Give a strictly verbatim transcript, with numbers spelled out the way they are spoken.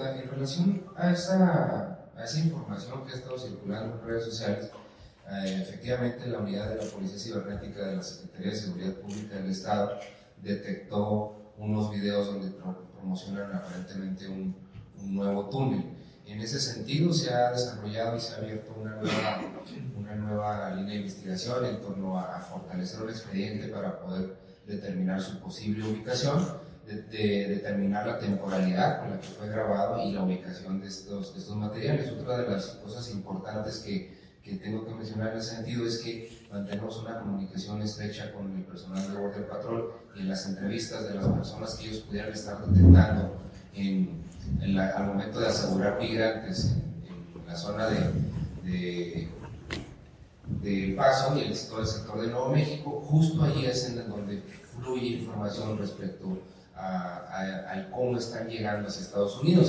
pregunta. En relación a esa, a esa información que ha estado circulando en redes sociales, eh, efectivamente la unidad de la Policía Cibernética de la Secretaría de Seguridad Pública del Estado detectó unos videos donde pro promocionan aparentemente un, un nuevo túnel. En ese sentido se ha desarrollado y se ha abierto una nueva, una nueva línea de investigación en torno a, a fortalecer un expediente para poder determinar su posible ubicación, de, de determinar la temporalidad con la que fue grabado y la ubicación de estos, de estos materiales. Otra de las cosas importantes que, que tengo que mencionar en ese sentido es que mantenemos una comunicación estrecha con el personal de Border Patrol y en las entrevistas de las personas que ellos pudieran estar detectando en, en la, al momento de asegurar migrantes en, en la zona de, de, de El Paso y el, todo el sector de Nuevo México. Justo allí es en donde fluye información respecto a, a, a cómo están llegando hacia Estados Unidos.